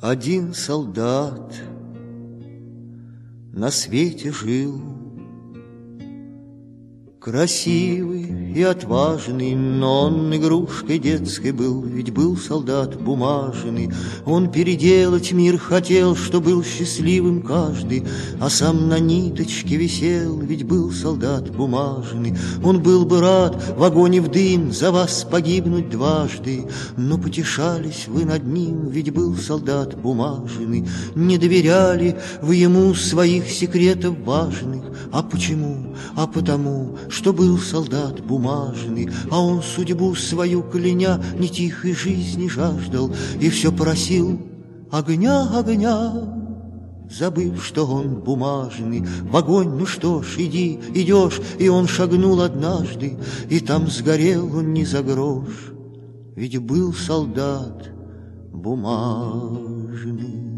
Один солдат на свете жил, красивый и отважный, но он игрушкой детской был, ведь был солдат бумажный. Он переделать мир хотел, что был счастливым каждый, а сам на ниточке висел, ведь был солдат бумажный. Он был бы рад в огонь и в дым за вас погибнуть дважды, но потешались вы над ним, ведь был солдат бумажный. Не доверяли вы ему своих секретов важных. А почему? А потому, что был солдат бумажный, а он судьбу свою кляня не тихой жизни жаждал и все просил огня, огня, забыв, что он бумажный. В огонь, ну что ж, иди, идешь, и он шагнул однажды, и там сгорел он не за грош, ведь был солдат бумажный.